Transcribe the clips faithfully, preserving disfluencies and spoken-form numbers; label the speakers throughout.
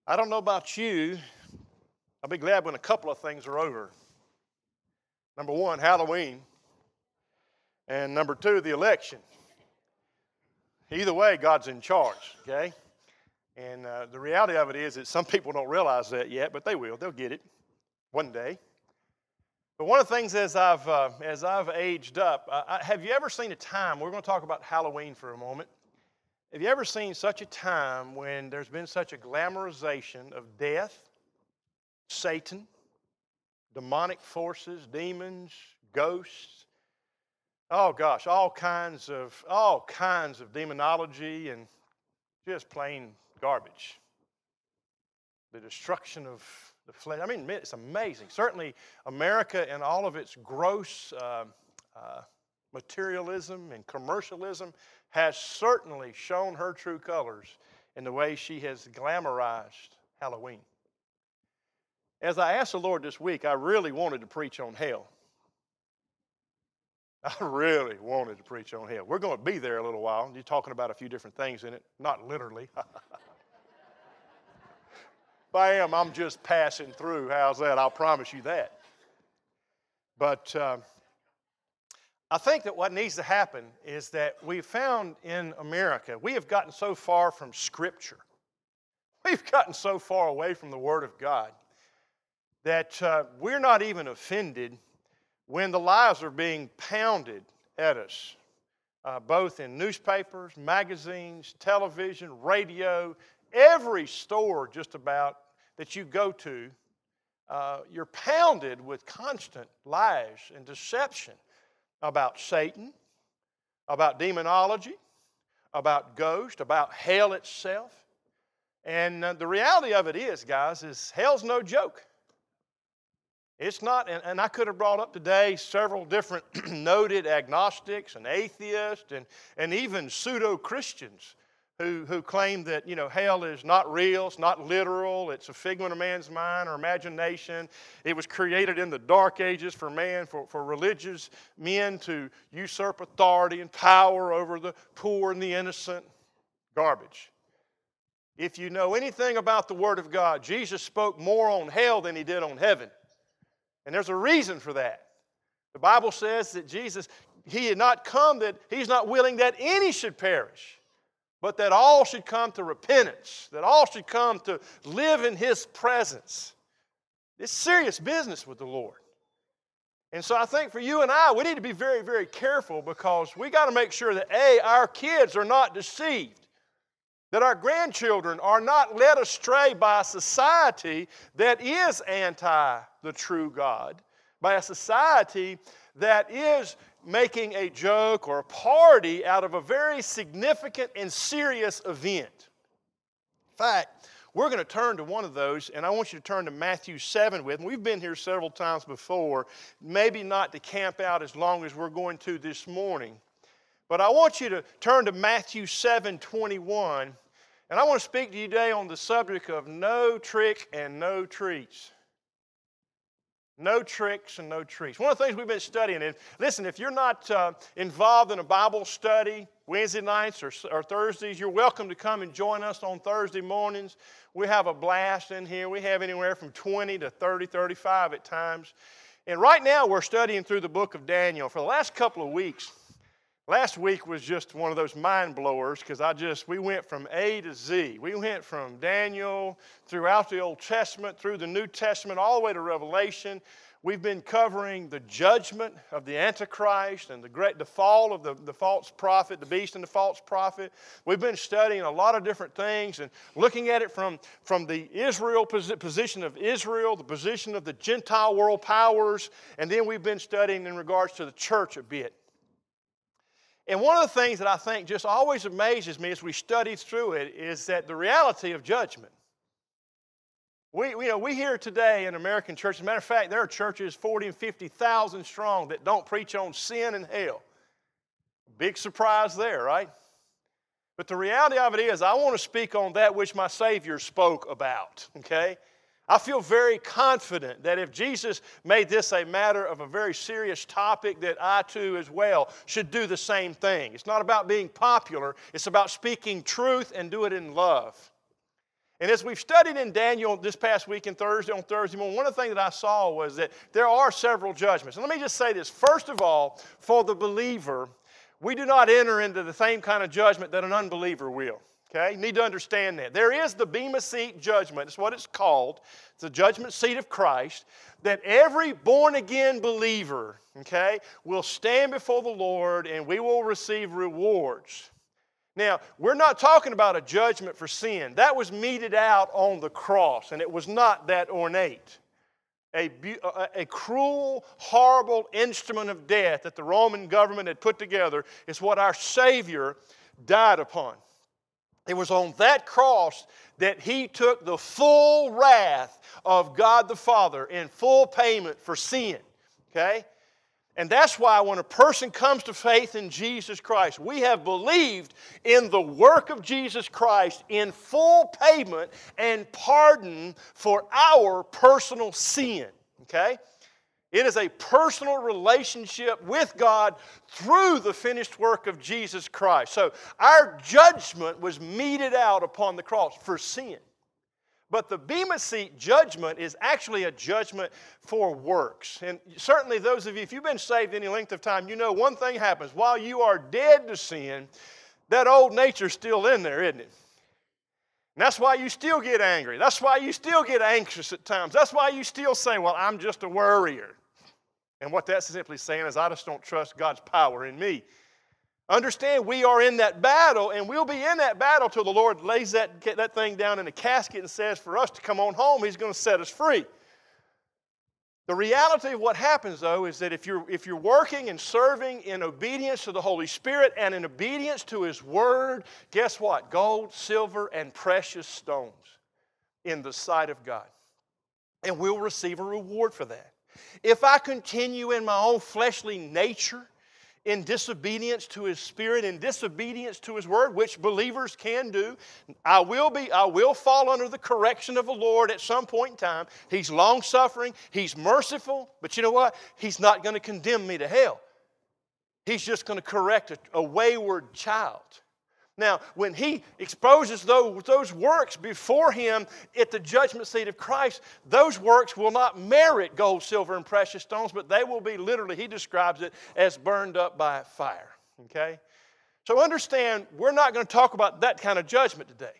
Speaker 1: I don't know about you. I'll be glad when a couple of things are over. Number one, Halloween. And number two, the election. Either way, God's in charge, okay? And uh, the reality of it is that some people don't realize that yet, but they will. They'll get it one day. But one of the things as I've, uh, as I've aged up, uh, I, have you ever seen a time, we're going to talk about Halloween for a moment. Have you ever seen such a time when there's been such a glamorization of death, Satan, demonic forces, demons, ghosts, oh gosh, all kinds of all kinds of demonology and just plain garbage. The destruction of the flesh. I mean, it's amazing. Certainly, America and all of its gross uh, uh, materialism and commercialism has certainly shown her true colors in the way she has glamorized Halloween. As I asked the Lord this week, I really wanted to preach on hell. I really wanted to preach on hell. We're going to be there a little while. You're talking about a few different things in it, not literally. If I am, I'm just passing through. How's that? I'll promise you that. But uh, I think that what needs to happen is that we've found in America, we have gotten so far from Scripture. We've gotten so far away from the Word of God that uh, we're not even offended when the lies are being pounded at us, uh, both in newspapers, magazines, television, radio, every store just about that you go to, uh, you're pounded with constant lies and deception about Satan, about demonology, about ghosts, about hell itself. And uh, the reality of it is, guys, is hell's no joke. It's not, and, and I could have brought up today several different noted agnostics and atheists and, and even pseudo-Christians who, who claim that, you know, hell is not real, it's not literal, it's a figment of man's mind or imagination. It was created in the dark ages for man, for, for religious men to usurp authority and power over the poor and the innocent. Garbage. If you know anything about the Word of God, Jesus spoke more on hell than he did on heaven. And there's a reason for that. The Bible says that Jesus, he had not come that he's not willing that any should perish, but that all should come to repentance, that all should come to live in his presence. It's serious business with the Lord. And so I think for you and I, we need to be very, very careful because we got to make sure that, A, our kids are not deceived, that our grandchildren are not led astray by a society that is anti the true God, by a society that is making a joke or a party out of a very significant and serious event. In fact, we're going to turn to one of those, and I want you to turn to Matthew seven with me. We've been here several times before, maybe not to camp out as long as we're going to this morning. But I want you to turn to Matthew seven twenty-one, and I want to speak to you today on the subject of no trick and no treats. No tricks and no treats. One of the things we've been studying, and listen, if you're not uh, involved in a Bible study Wednesday nights or, or Thursdays, you're welcome to come and join us on Thursday mornings. We have a blast in here. We have anywhere from twenty to thirty, thirty-five at times. And right now we're studying through the book of Daniel. For the last couple of weeks, last week was just one of those mind blowers because I just, we went from A to Z. We went from Daniel throughout the Old Testament, through the New Testament, all the way to Revelation. We've been covering the judgment of the Antichrist and the great, the fall of the, the false prophet, the beast and the false prophet. We've been studying a lot of different things and looking at it from, from the Israel position of Israel, the position of the Gentile world powers, and then we've been studying in regards to the church a bit. And one of the things that I think just always amazes me as we study through it is that the reality of judgment. We, you know, we hear today in American churches, as a matter of fact, there are churches forty and fifty thousand strong that don't preach on sin and hell. Big surprise there, right? But the reality of it is I want to speak on that which my Savior spoke about, okay? I feel very confident that if Jesus made this a matter of a very serious topic, that I too as well should do the same thing. It's not about being popular. It's about speaking truth and do it in love. And as we've studied in Daniel this past week and Thursday, on Thursday morning, one of the things that I saw was that there are several judgments. And let me just say this. First of all, for the believer, we do not enter into the same kind of judgment that an unbeliever will. Okay? You need to understand that. There is the Bema Seat judgment. It's what it's called. It's the judgment seat of Christ, that every born-again believer, okay, will stand before the Lord and we will receive rewards. Now, we're not talking about a judgment for sin. That was meted out on the cross, and it was not that ornate. A, a, a cruel, horrible instrument of death that the Roman government had put together is what our Savior died upon. It was on that cross that He took the full wrath of God the Father in full payment for sin. Okay? And that's why when a person comes to faith in Jesus Christ, we have believed in the work of Jesus Christ in full payment and pardon for our personal sin. Okay? It is a personal relationship with God through the finished work of Jesus Christ. So our judgment was meted out upon the cross for sin. But the Bema Seat judgment is actually a judgment for works. And certainly those of you, if you've been saved any length of time, you know one thing happens. While you are dead to sin, that old nature's still in there, isn't it? And that's why you still get angry. That's why you still get anxious at times. That's why you still say, well, I'm just a worrier. And what that's simply saying is I just don't trust God's power in me. Understand, we are in that battle, and we'll be in that battle till the Lord lays that, that thing down in a casket and says for us to come on home, He's going to set us free. The reality of what happens, though, is that if you're, if you're working and serving in obedience to the Holy Spirit and in obedience to His Word, guess what? Gold, silver, and precious stones in the sight of God. And we'll receive a reward for that. If I continue in my own fleshly nature, in disobedience to His Spirit, in disobedience to His Word, which believers can do, I will be, I will fall under the correction of the Lord at some point in time. He's long-suffering, He's merciful, but you know what? He's not going to condemn me to hell. He's just going to correct a, a wayward child. Now, when He exposes those, those works before Him at the judgment seat of Christ, those works will not merit gold, silver, and precious stones, but they will be literally, He describes it as burned up by fire. Okay? So understand, we're not going to talk about that kind of judgment today.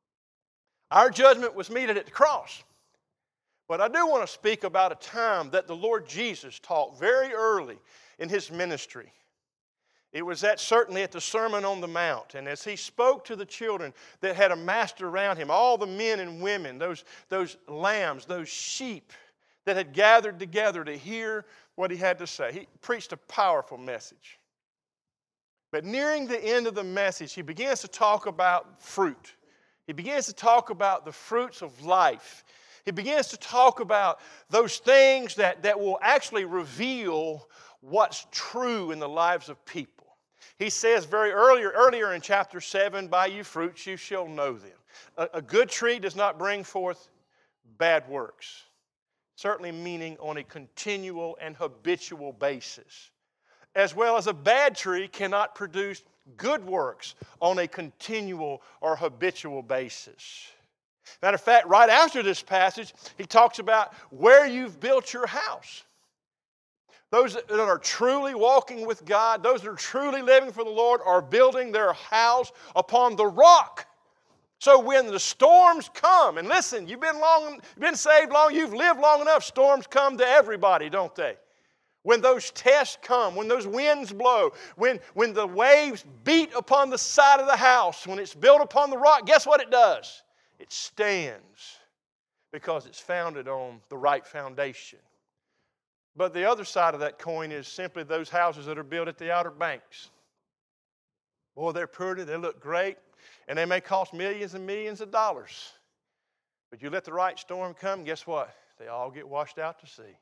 Speaker 1: Our judgment was meted at the cross. But I do want to speak about a time that the Lord Jesus taught very early in His ministry. It was that certainly at the Sermon on the Mount. And as He spoke to the children that had a master around Him, all the men and women, those, those lambs, those sheep that had gathered together to hear what He had to say, He preached a powerful message. But nearing the end of the message, He begins to talk about fruit. He begins to talk about the fruits of life. He begins to talk about those things that, that will actually reveal what's true in the lives of people. He says very earlier, earlier in chapter seven, by your fruits you shall know them. A, a good tree does not bring forth bad works, certainly meaning on a continual and habitual basis. As well as a bad tree cannot produce good works on a continual or habitual basis. Matter of fact, right after this passage, he talks about where you've built your house. Those that are truly walking with God, those that are truly living for the Lord, are building their house upon the rock. So when the storms come, and listen, you've been long, you've been saved long, you've lived long enough, storms come to everybody, don't they? When those tests come, when those winds blow, when, when the waves beat upon the side of the house, when it's built upon the rock, guess what it does? It stands because it's founded on the right foundation. But the other side of that coin is simply those houses that are built at the Outer Banks. Boy, they're pretty, they look great, and they may cost millions and millions of dollars. But you let the right storm come, guess what? They all get washed out to sea.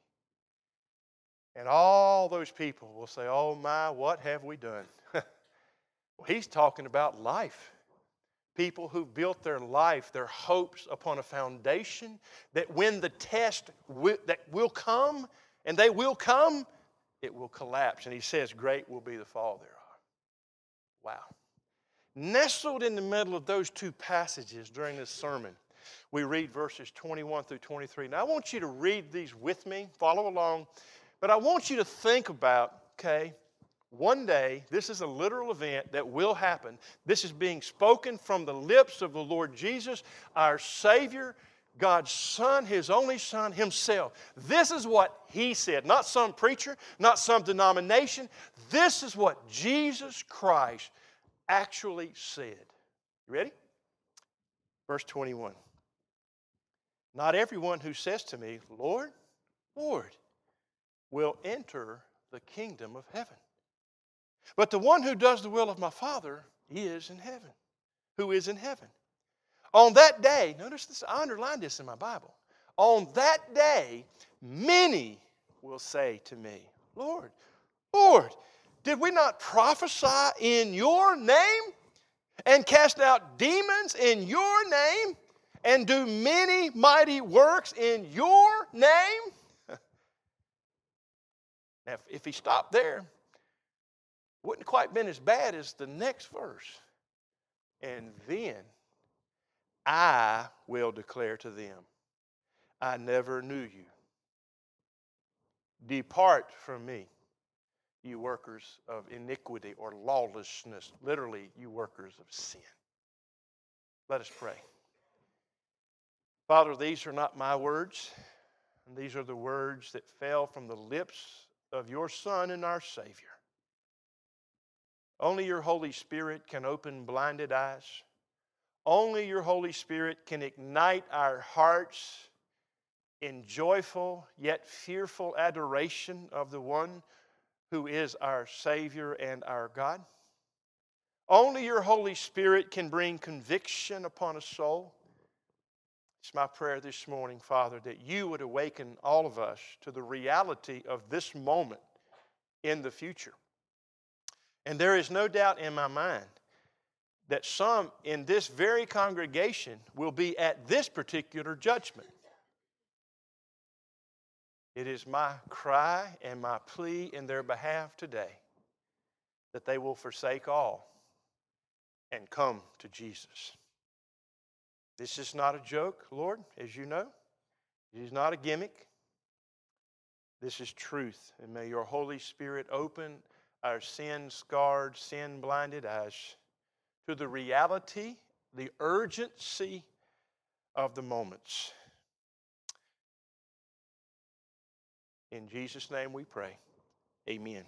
Speaker 1: And all those people will say, oh my, what have we done? Well, he's talking about life. People who built their life, their hopes upon a foundation that when the test will, that will come, and they will come, it will collapse. And he says, great will be the fall thereof. Wow. Nestled in the middle of those two passages during this sermon we read verses twenty-one through twenty-three. Now, I want you to read these with me, follow along, but I want you to think about, okay, one day, this is a literal event that will happen. This is being spoken from the lips of the Lord Jesus, our Savior, God's Son, His only Son, Himself. This is what He said, not some preacher, not some denomination. This is what Jesus Christ actually said. You ready? Verse twenty-one. Not everyone who says to me, Lord, Lord, will enter the kingdom of heaven, but the one who does the will of my Father is in heaven, who is in heaven. On that day, notice this, I underlined this in my Bible. On that day, many will say to me, Lord, Lord, did we not prophesy in your name and cast out demons in your name and do many mighty works in your name? Now, if, if he stopped there, wouldn't quite been as bad as the next verse. And then I will declare to them, I never knew you. Depart from me, you workers of iniquity or lawlessness. Literally, you workers of sin. Let us pray. Father, these are not my words. And these are the words that fell from the lips of your Son and our Savior. Only your Holy Spirit can open blinded eyes. Only your Holy Spirit can ignite our hearts in joyful yet fearful adoration of the one who is our Savior and our God. Only your Holy Spirit can bring conviction upon a soul. It's my prayer this morning, Father, that you would awaken all of us to the reality of this moment in the future. And there is no doubt in my mind that some in this very congregation will be at this particular judgment. It is my cry and my plea in their behalf today that they will forsake all and come to Jesus. This is not a joke, Lord, as you know. It is not a gimmick. This is truth. And may your Holy Spirit open our sin-scarred, sin-blinded eyes to the reality, the urgency of the moments. In Jesus' name we pray. Amen.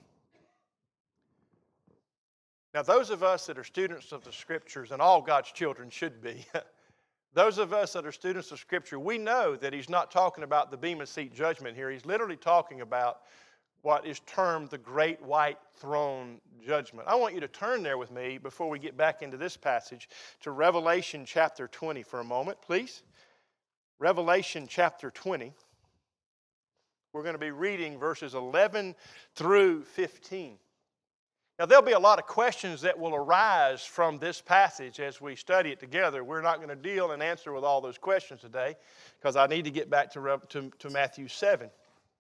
Speaker 1: Now, those of us that are students of the Scriptures, and all God's children should be, those of us that are students of Scripture, we know that he's not talking about the Bema Seat judgment here. He's literally talking about what is termed the Great White Throne Judgment. I want you to turn there with me before we get back into this passage to Revelation chapter twenty for a moment, please. Revelation chapter twenty. We're going to be reading verses eleven through fifteen. Now, there'll be a lot of questions that will arise from this passage as we study it together. We're not going to deal and answer with all those questions today because I need to get back to, to, to Matthew seven.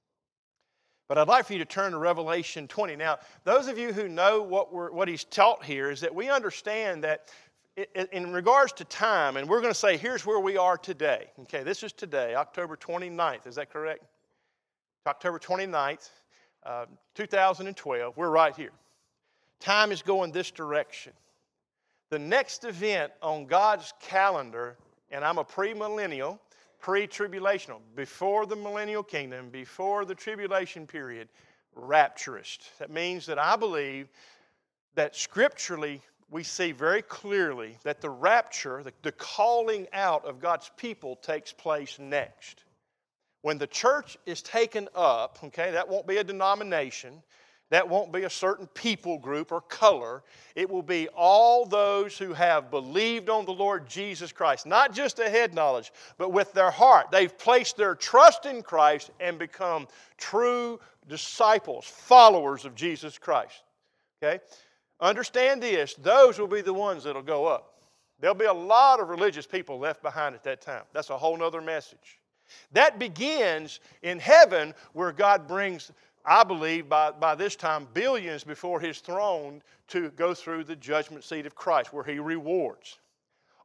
Speaker 1: But I'd like for you to turn to Revelation twenty. Now, those of you who know what, we're, what he's taught here is that we understand that in regards to time, and we're going to say, here's where we are today. Okay, this is today, October twenty-ninth. Is that correct? October twenty-ninth, uh, two thousand twelve. We're right here. Time is going this direction. The next event on God's calendar, and I'm a premillennial, pre-tribulational, before the millennial kingdom, before the tribulation period, rapturist. That means that I believe that scripturally we see very clearly that the rapture, the, the calling out of God's people takes place next. When the church is taken up, okay, that won't be a denomination. That won't be a certain people group or color. It will be all those who have believed on the Lord Jesus Christ. Not just a head knowledge, but with their heart. They've placed their trust in Christ and become true disciples, followers of Jesus Christ. Okay? Understand this. Those will be the ones that will go up. There'll be a lot of religious people left behind at that time. That's a whole other message. That begins in heaven where God brings, I believe, by, by this time, billions before his throne to go through the judgment seat of Christ, where he rewards.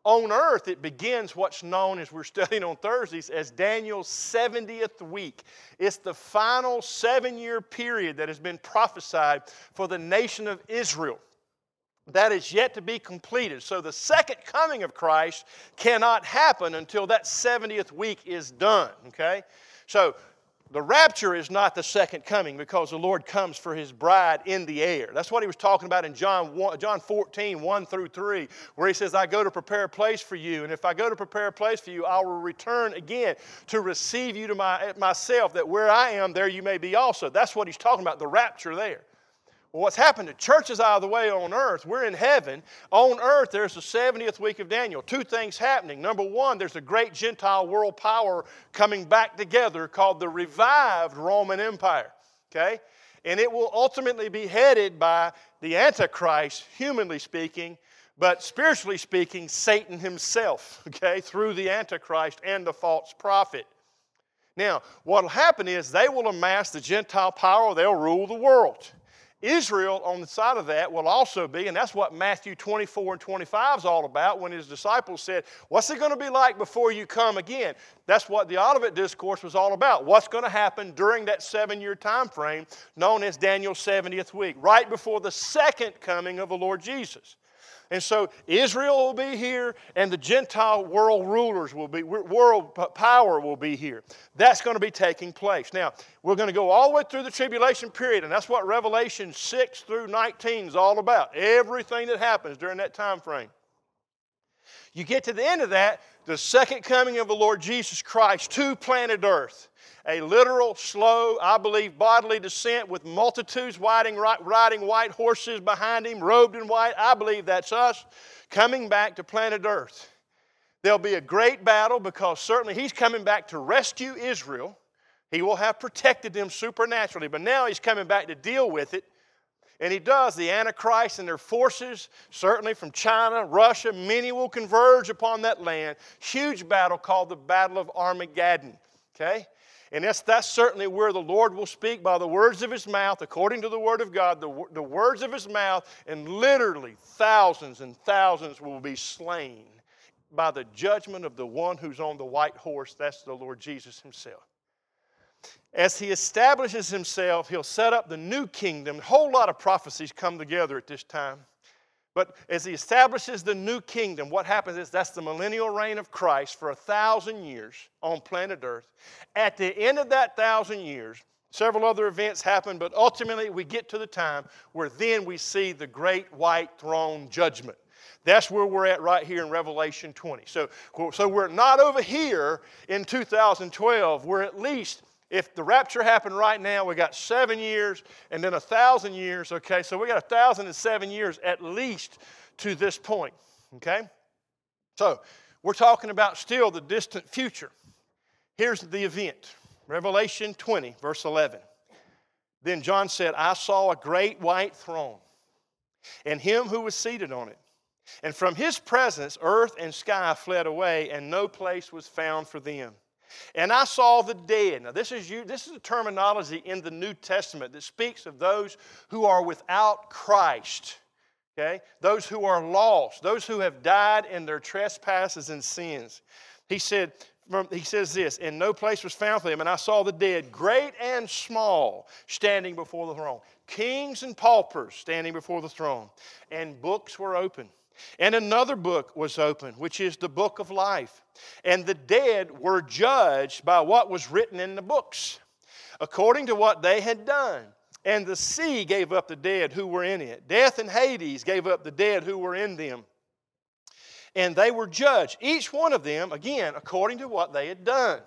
Speaker 1: on earth, it begins what's known, as we're studying on Thursdays, as Daniel's seventieth week. It's the final seven-year period that has been prophesied for the nation of Israel. That is yet to be completed. So the second coming of Christ cannot happen until that seventieth week is done, okay? So the rapture is not the second coming because the Lord comes for His bride in the air. That's what He was talking about in John one, John fourteen, one through three, where He says, I go to prepare a place for you, and if I go to prepare a place for you, I will return again to receive you to my, myself, that where I am, there you may be also. That's what He's talking about, the rapture there. Well, what's happened? The church is out of the way on earth. We're in heaven. On earth, there's the seventieth week of Daniel. Two things happening. Number one, there's a great Gentile world power coming back together called the revived Roman Empire. Okay? And it will ultimately be headed by the Antichrist, humanly speaking, but spiritually speaking, Satan himself, okay, through the Antichrist and the false prophet. Now, what will happen is they will amass the Gentile power. They'll rule the world. Israel, on the side of that, will also be, and that's what Matthew twenty-four and twenty-five is all about when His disciples said, what's it going to be like before you come again? That's what the Olivet Discourse was all about. What's going to happen during that seven-year time frame known as Daniel's seventieth week, right before the second coming of the Lord Jesus. And so Israel will be here, and the Gentile world rulers will be, world power will be here. That's going to be taking place. Now, we're going to go all the way through the tribulation period, and that's what Revelation six through nineteen is all about. Everything that happens during that time frame. You get to the end of that, the second coming of the Lord Jesus Christ to planet Earth. A literal, slow, I believe, bodily descent with multitudes riding, riding white horses behind Him, robed in white. I believe that's us coming back to planet Earth. There'll be a great battle because certainly He's coming back to rescue Israel. He will have protected them supernaturally, but now He's coming back to deal with it. And He does. The Antichrist and their forces, certainly from China, Russia, many will converge upon that land. Huge battle called the Battle of Armageddon. Okay? And that's, that's certainly where the Lord will speak by the words of His mouth, according to the Word of God, the, the words of His mouth, and literally thousands and thousands will be slain by the judgment of the one who's on the white horse. That's the Lord Jesus Himself. As He establishes Himself, He'll set up the new kingdom. A whole lot of prophecies come together at this time. But as He establishes the new kingdom, what happens is that's the millennial reign of Christ for a thousand years on planet Earth. At the end of that thousand years, several other events happen, but ultimately we get to the time where then we see the great white throne judgment. That's where we're at right here in Revelation twenty. So, so we're not over here in two thousand twelve. We're at least, if the rapture happened right now, we got seven years and then a thousand years, okay? So we got a thousand and seven years at least to this point, okay? So we're talking about still the distant future. Here's the event. Revelation twenty, verse eleven. Then John said, I saw a great white throne and Him who was seated on it. And from His presence, earth and sky fled away, and no place was found for them. And I saw the dead. Now, this is, you, this is a terminology in the New Testament that speaks of those who are without Christ, okay? Those who are lost, those who have died in their trespasses and sins. He said, he says this, and no place was found for them. And I saw the dead, great and small, standing before the throne. Kings and paupers standing before the throne. And books were open. And another book was opened, which is the book of life. And the dead were judged by what was written in the books, according to what they had done. And the sea gave up the dead who were in it. Death and Hades gave up the dead who were in them. And they were judged, each one of them, again, according to what they had done.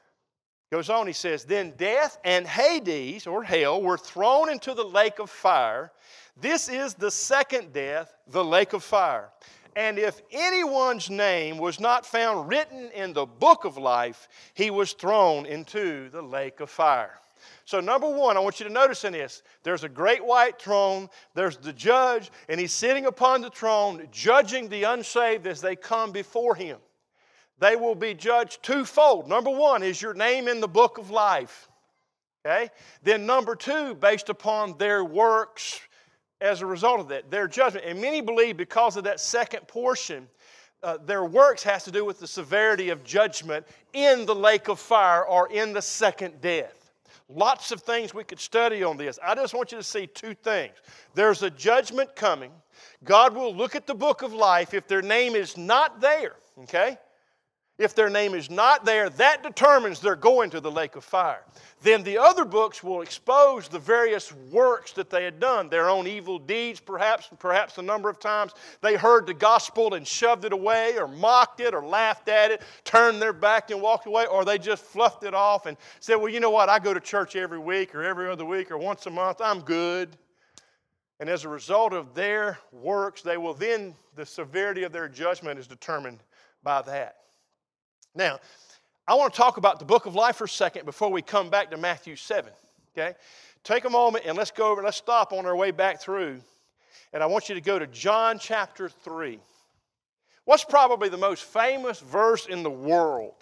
Speaker 1: Goes on, he says, then death and Hades, or hell, were thrown into the lake of fire. This is the second death, the lake of fire. And if anyone's name was not found written in the book of life, he was thrown into the lake of fire. So number one, I want you to notice in this, there's a great white throne, there's the judge, and He's sitting upon the throne judging the unsaved as they come before Him. They will be judged twofold. Number one, is your name in the book of life? Okay? Then number two, based upon their works as a result of that, their judgment. And many believe because of that second portion uh, their works has to do with the severity of judgment in the lake of fire or in the second death. Lots of things we could study on this. I just want you to see two things. There's a judgment coming. God will look at the book of life. If their name is not there, okay? If their name is not there, that determines they're going to the lake of fire. Then the other books will expose the various works that they had done, their own evil deeds, perhaps, perhaps a number of times they heard the gospel and shoved it away or mocked it or laughed at it, turned their back and walked away, or they just fluffed it off and said, well, you know what, I go to church every week or every other week or once a month, I'm good. And as a result of their works, they will then, the severity of their judgment is determined by that. Now, I want to talk about the book of life for a second before we come back to Matthew seven, okay? Take a moment and let's go over, let's stop on our way back through, and I want you to go to John chapter three. What's probably the most famous verse in the world?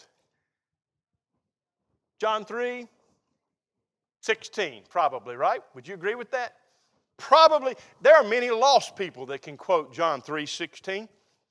Speaker 1: John three sixteen, probably, right? Would you agree with that? Probably. There are many lost people that can quote John three sixteen.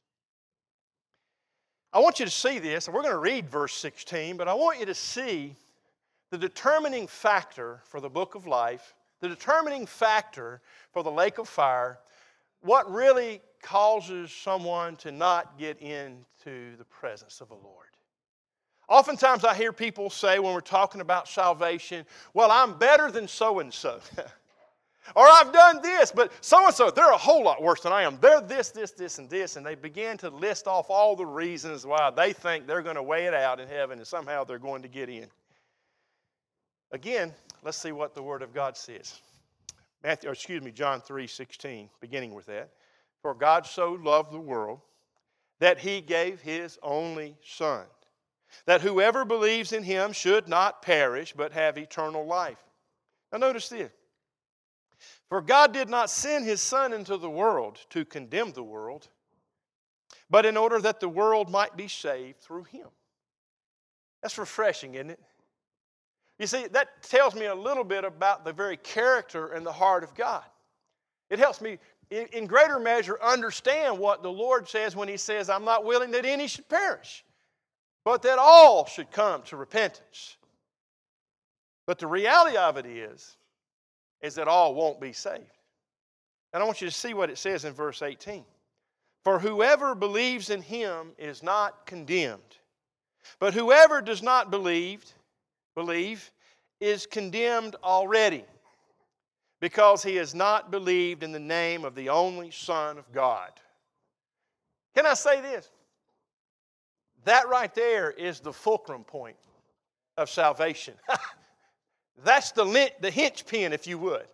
Speaker 1: I want you to see this, and we're going to read verse sixteen, but I want you to see the determining factor for the book of life, the determining factor for the lake of fire, what really causes someone to not get into the presence of the Lord. Oftentimes I hear people say when we're talking about salvation, well, I'm better than so-and-so. Or I've done this, but so-and-so, they're a whole lot worse than I am. They're this, this, this, and this. And they begin to list off all the reasons why they think they're going to weigh it out in heaven and somehow they're going to get in. Again, let's see what the Word of God says. Matthew, or excuse me, John three sixteen, beginning with that. For God so loved the world that He gave His only Son, that whoever believes in Him should not perish but have eternal life. Now notice this. For God did not send His Son into the world to condemn the world, but in order that the world might be saved through Him. That's refreshing, isn't it? You see, that tells me a little bit about the very character and the heart of God. It helps me, in, in greater measure, understand what the Lord says when He says, I'm not willing that any should perish, but that all should come to repentance. But the reality of it is, is that all won't be saved. And I want you to see what it says in verse eighteen. For whoever believes in Him is not condemned, but whoever does not believe, believe is condemned already, because he has not believed in the name of the only Son of God. Can I say this? That right there is the fulcrum point of salvation. That's the, lint, the hinge pin, if you would.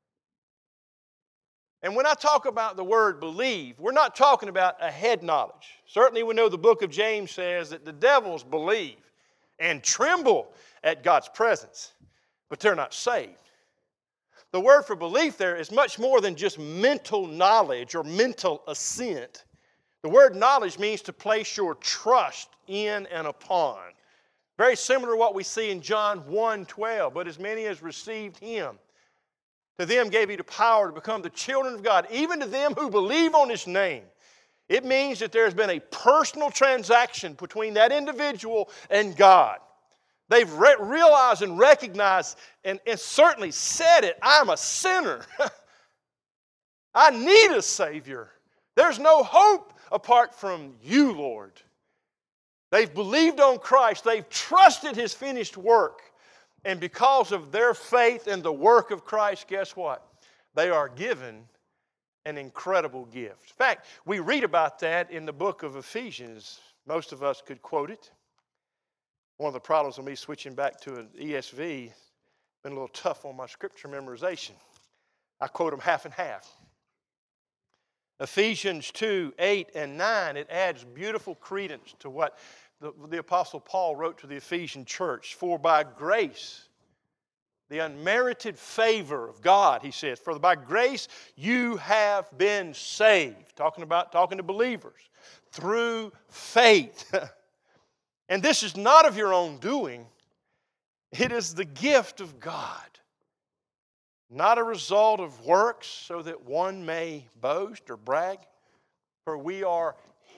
Speaker 1: And when I talk about the word believe, we're not talking about a head knowledge. Certainly we know the book of James says that the devils believe and tremble at God's presence, but they're not saved. The word for belief there is much more than just mental knowledge or mental assent. The word knowledge means to place your trust in and upon. Very similar to what we see in John one twelve. But as many as received Him, to them gave He the power to become the children of God, even to them who believe on His name. It means that there's been a personal transaction between that individual and God. They've re- realized and recognized and, and certainly said it, I'm a sinner. I need a Savior. There's no hope apart from You, Lord. They've believed on Christ. They've trusted His finished work. And because of their faith in the work of Christ, guess what? They are given an incredible gift. In fact, we read about that in the book of Ephesians. Most of us could quote it. One of the problems with me switching back to an E S V, been a little tough on my scripture memorization. I quote them half and half. Ephesians two, eight, and nine, it adds beautiful credence to what the, the Apostle Paul wrote to the Ephesian church. For by grace, the unmerited favor of God, he says, for by grace you have been saved. Talking about, talking to believers. Through faith. And this is not of your own doing. It is the gift of God. Not a result of works so that one may boast or brag. For we are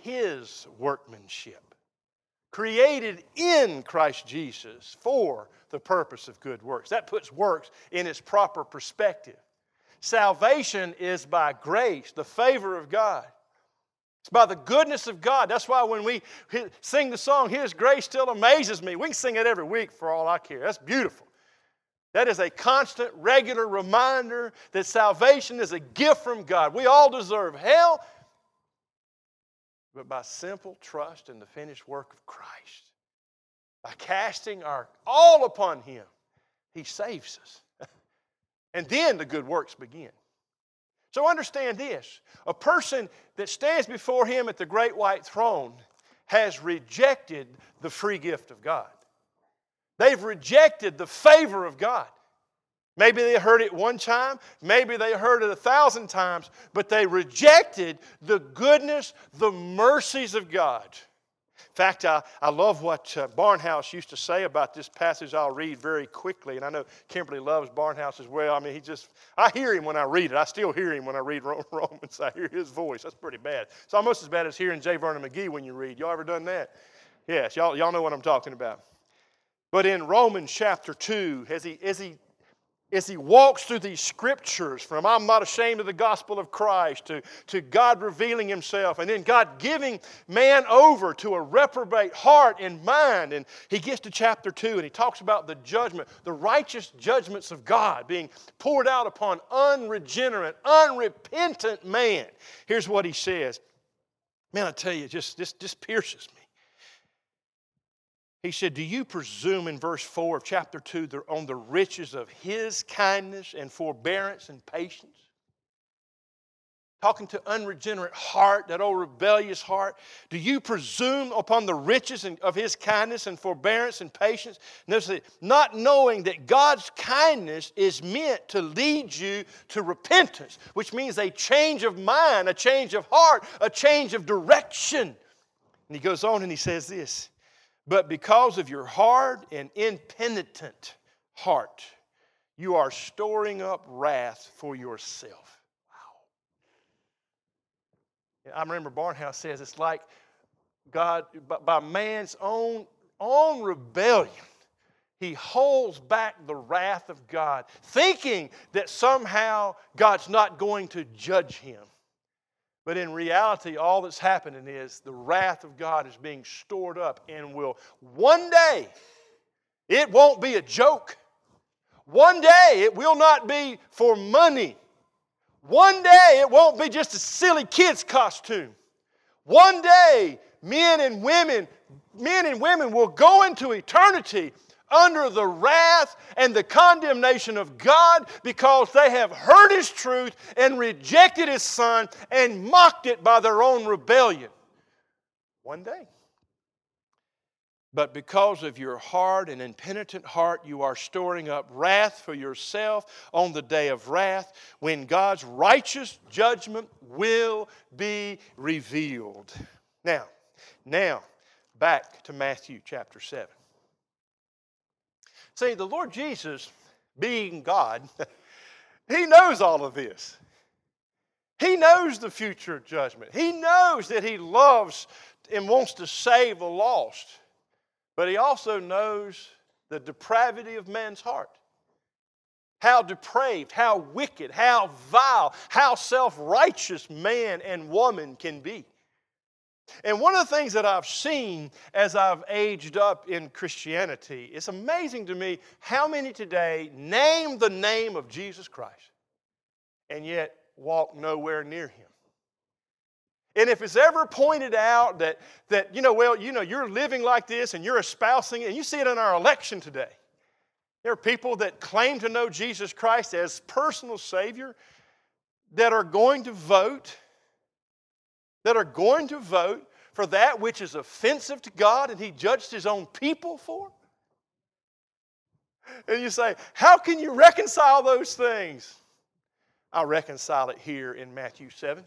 Speaker 1: His workmanship, created in Christ Jesus for the purpose of good works. That puts works in its proper perspective. Salvation is by grace, the favor of God. It's by the goodness of God. That's why when we sing the song, His grace still amazes me, we can sing it every week for all I care. That's beautiful. That is a constant, regular reminder that salvation is a gift from God. We all deserve hell, but by simple trust in the finished work of Christ, by casting our all upon Him, He saves us. And then the good works begin. So understand this. A person that stands before Him at the great white throne has rejected the free gift of God. They've rejected the favor of God. Maybe they heard it one time, maybe they heard it a thousand times, but they rejected the goodness, the mercies of God. In fact, I, I love what uh, Barnhouse used to say about this passage. I'll read very quickly, and I know Kimberly loves Barnhouse as well. I mean, he just, I hear him when I read it. I still hear him when I read Romans. I hear his voice. That's pretty bad. It's almost as bad as hearing J. Vernon McGee when you read. Y'all ever done that? Yes, y'all, y'all know what I'm talking about. But in Romans chapter two, as he, as he As he walks through these scriptures from I'm not ashamed of the gospel of Christ to, to God revealing Himself and then God giving man over to a reprobate heart and mind. And he gets to chapter two and he talks about the judgment, the righteous judgments of God being poured out upon unregenerate, unrepentant man. Here's what he says. Man, I tell you, just, this, this pierces me. He said, do you presume in verse four of chapter two on the riches of His kindness and forbearance and patience? Talking to unregenerate heart, that old rebellious heart. Do you presume upon the riches of His kindness and forbearance and patience? Notice, not knowing that God's kindness is meant to lead you to repentance, which means a change of mind, a change of heart, a change of direction. And he goes on and he says this. But because of your hard and impenitent heart, you are storing up wrath for yourself. Wow. I remember Barnhouse says it's like God, by man's own, own rebellion, he holds back the wrath of God, thinking that somehow God's not going to judge him. But in reality, all that's happening is the wrath of God is being stored up and will one day, it won't be a joke. One day, it will not be for money. One day, it won't be just a silly kid's costume. One day, men and women, men and women will go into eternity under the wrath and the condemnation of God because they have heard His truth and rejected His Son and mocked it by their own rebellion. One day. But because of your hard and impenitent heart, you are storing up wrath for yourself on the day of wrath when God's righteous judgment will be revealed. Now, now, back to Matthew chapter seven. See, the Lord Jesus, being God, He knows all of this. He knows the future judgment. He knows that He loves and wants to save the lost. But He also knows the depravity of man's heart. How depraved, how wicked, how vile, how self-righteous man and woman can be. And one of the things that I've seen as I've aged up in Christianity, it's amazing to me how many today name the name of Jesus Christ and yet walk nowhere near Him. And if it's ever pointed out that, that you know, well, you know, you're living like this and you're espousing it, and you see it in our election today. There are people that claim to know Jesus Christ as personal Savior that are going to vote that are going to vote for that which is offensive to God and He judged His own people for? And you say, how can you reconcile those things? I reconcile it here in Matthew seven.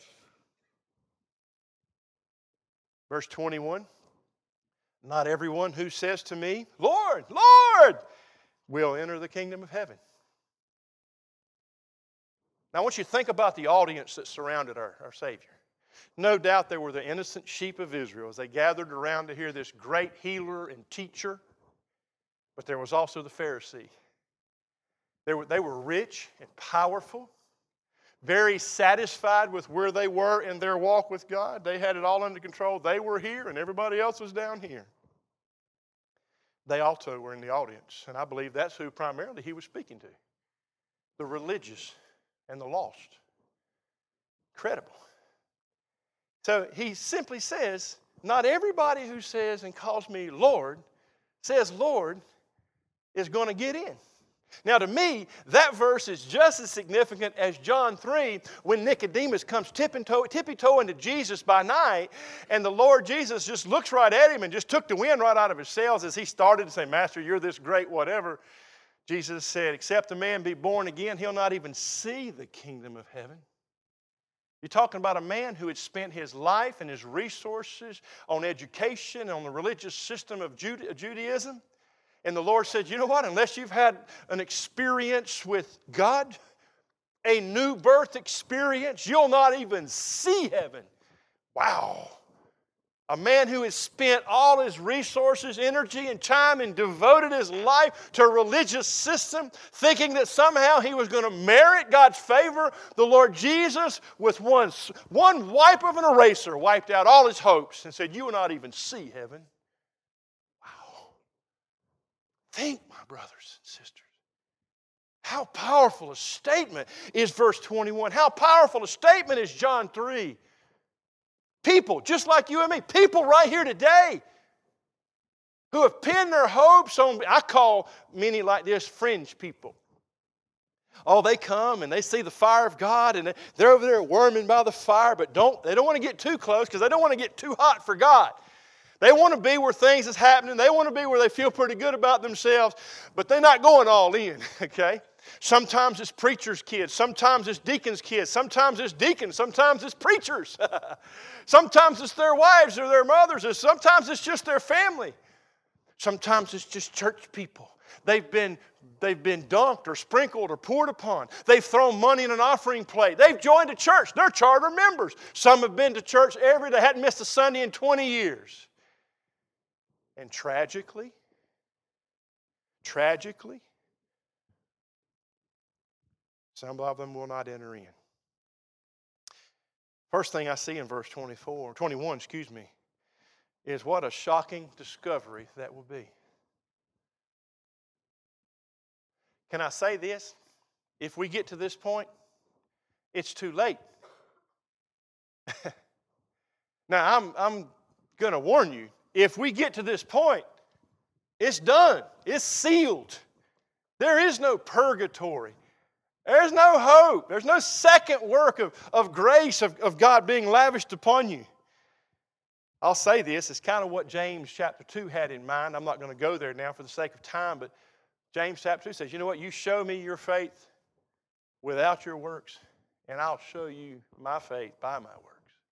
Speaker 1: Verse twenty-one. Not everyone who says to me, Lord, Lord, will enter the kingdom of heaven. Now I want you to think about the audience that surrounded our, our Savior. No doubt they were the innocent sheep of Israel as they gathered around to hear this great healer and teacher. But there was also the Pharisee. They were, they were rich and powerful, very satisfied with where they were in their walk with God. They had it all under control. They were here and everybody else was down here. They also were in the audience, and I believe that's who primarily he was speaking to. The religious and the lost. Incredible. So he simply says, not everybody who says and calls me Lord, says Lord, is going to get in. Now to me, that verse is just as significant as John three when Nicodemus comes tippy-toeing to Jesus by night, and the Lord Jesus just looks right at him and just took the wind right out of his sails as he started to say, Master, you're this great whatever. Jesus said, except a man be born again, he'll not even see the kingdom of heaven. You're talking about a man who had spent his life and his resources on education, on the religious system of Judaism. And the Lord said, you know what, unless you've had an experience with God, a new birth experience, you'll not even see heaven. Wow. A man who has spent all his resources, energy, and time and devoted his life to a religious system, thinking that somehow he was going to merit God's favor. The Lord Jesus, with one, one wipe of an eraser, wiped out all his hopes and said, you will not even see heaven. Think, my brothers and sisters, how powerful a statement is verse twenty-one. How powerful a statement is John three. People, just like you and me, people right here today who have pinned their hopes on, I call many like this fringe people. Oh, they come and they see the fire of God and they're over there worming by the fire, but don't they don't want to get too close because they don't want to get too hot for God. They want to be where things is happening. They want to be where they feel pretty good about themselves, but they're not going all in, okay? Sometimes it's preachers' kids. Sometimes it's deacons' kids. Sometimes it's deacons. Sometimes it's preachers. Sometimes it's their wives or their mothers. Or sometimes it's just their family. Sometimes it's just church people. They've been, they've been dunked or sprinkled or poured upon. They've thrown money in an offering plate. They've joined a church. They're charter members. Some have been to church every day. Hadn't missed a Sunday in twenty years. And tragically, tragically, some of them will not enter in. First thing I see in verse twenty-four, twenty-one, excuse me, is what a shocking discovery that will be. Can I say this? If we get to this point, it's too late. Now, I'm, I'm going to warn you. If we get to this point, it's done. It's sealed. There is no purgatory. There's no hope. There's no second work of, of grace of, of God being lavished upon you. I'll say this. It's kind of what James chapter two had in mind. I'm not going to go there now for the sake of time, but James chapter two says, you know what? You show me your faith without your works, and I'll show you my faith by my works.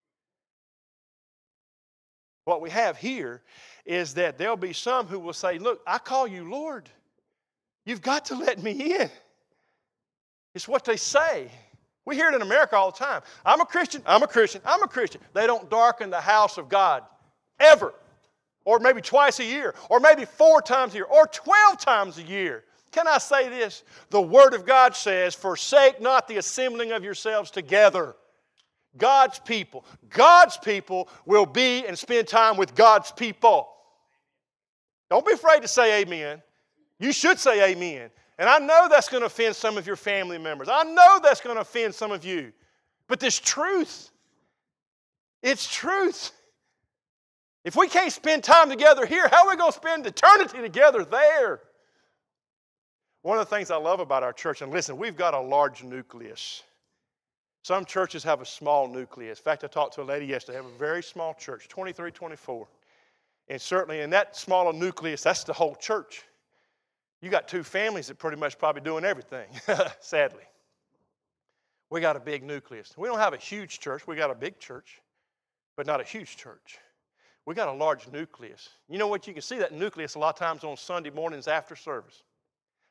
Speaker 1: What we have here is that there'll be some who will say, look, I call you Lord. You've got to let me in. It's what they say. We hear it in America all the time. I'm a Christian, I'm a Christian, I'm a Christian. They don't darken the house of God ever. Or maybe twice a year, or maybe four times a year, or twelve times a year. Can I say this? The Word of God says, forsake not the assembling of yourselves together. God's people. God's people will be and spend time with God's people. Don't be afraid to say amen. You should say amen. And I know that's going to offend some of your family members. I know that's going to offend some of you. But this truth, it's truth. If we can't spend time together here, how are we going to spend eternity together there? One of the things I love about our church, and listen, we've got a large nucleus. Some churches have a small nucleus. In fact, I talked to a lady yesterday. They have a very small church, twenty-three, twenty-four. And certainly in that smaller nucleus, that's the whole church. You got two families that pretty much probably doing everything, sadly. We got a big nucleus. We don't have a huge church. We got a big church, but not a huge church. We got a large nucleus. You know what? You can see that nucleus a lot of times on Sunday mornings after service.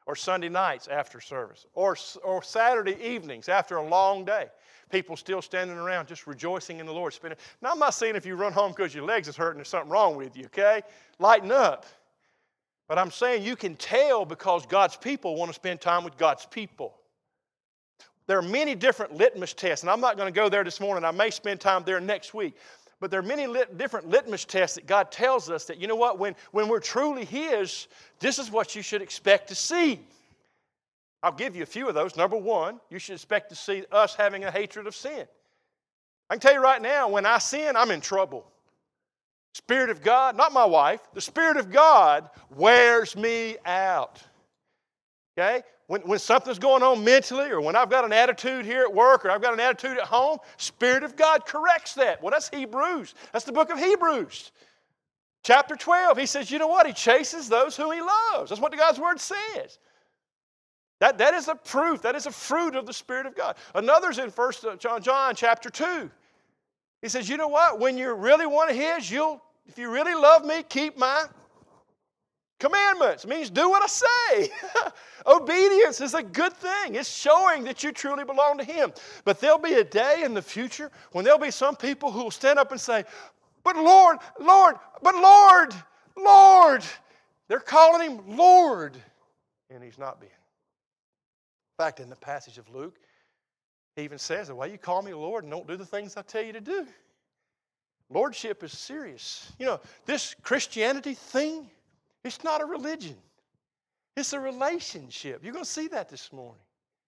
Speaker 1: or Sunday nights after service, or, or Saturday evenings after a long day. People still standing around just rejoicing in the Lord. Spending. Now, I'm not saying if you run home because your legs is hurting, there's something wrong with you, okay? Lighten up. But I'm saying you can tell because God's people want to spend time with God's people. There are many different litmus tests, and I'm not going to go there this morning. I may spend time there next week. But there are many lit, different litmus tests that God tells us that, you know what, when, when we're truly His, this is what you should expect to see. I'll give you a few of those. Number one, you should expect to see us having a hatred of sin. I can tell you right now, when I sin, I'm in trouble. Spirit of God, not my wife, the Spirit of God wears me out. Okay? When, when something's going on mentally, or when I've got an attitude here at work, or I've got an attitude at home, Spirit of God corrects that. Well, that's Hebrews. That's the book of Hebrews. Chapter twelve, he says, you know what? He chases those whom He loves. That's what God's Word says. That, that is a proof. That is a fruit of the Spirit of God. Another's in First John, John chapter two. He says, you know what? When you're really one of His, you'll, if you really love me, keep my commandments. It means do what I say. Obedience is a good thing. It's showing that you truly belong to Him. But there'll be a day in the future when there'll be some people who will stand up and say, but Lord, Lord, but Lord, Lord. They're calling Him Lord, and He's not being. In fact, in the passage of Luke, He even says, why you call me Lord and don't do the things I tell you to do? Lordship is serious. You know, this Christianity thing, it's not a religion. It's a relationship. You're going to see that this morning.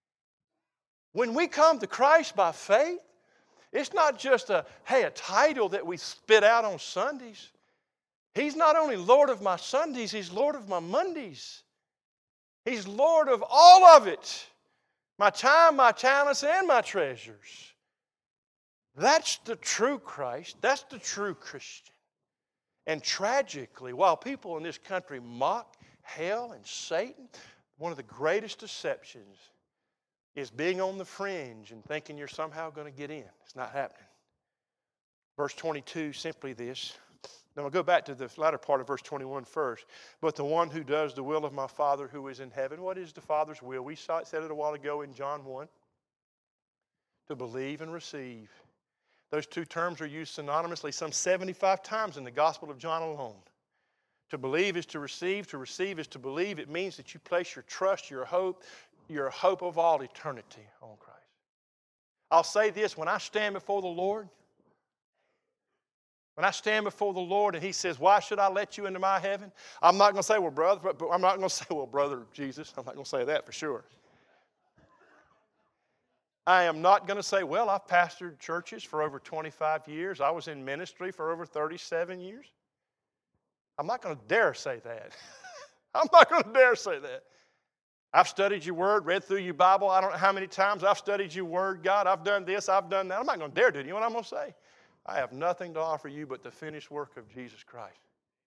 Speaker 1: When we come to Christ by faith, it's not just a, hey, a title that we spit out on Sundays. He's not only Lord of my Sundays, He's Lord of my Mondays. He's Lord of all of it. My time, my talents, and my treasures. That's the true Christ. That's the true Christian. And tragically, while people in this country mock hell and Satan, one of the greatest deceptions is being on the fringe and thinking you're somehow going to get in. It's not happening. Verse twenty-two, simply this. Then we'll go back to the latter part of verse twenty-one first. But the one who does the will of my Father who is in heaven. What is the Father's will? We said it a while ago in John one. To believe and receive. Those two terms are used synonymously some seventy-five times in the Gospel of John alone. To believe is to receive. To receive is to believe. It means that you place your trust, your hope, your hope of all eternity on Christ. I'll say this, when I stand before the Lord, when I stand before the Lord and He says, why should I let you into my heaven? I'm not going to say, well, brother, but I'm not going to say, well, brother Jesus. I'm not going to say that for sure. I am not going to say, well, I've pastored churches for over twenty-five years. I was in ministry for over thirty-seven years. I'm not going to dare say that. I'm not going to dare say that. I've studied your word, read through your Bible. I don't know how many times I've studied your word, God. I've done this, I've done that. I'm not going to dare do it. You know what I'm going to say? I have nothing to offer you but the finished work of Jesus Christ.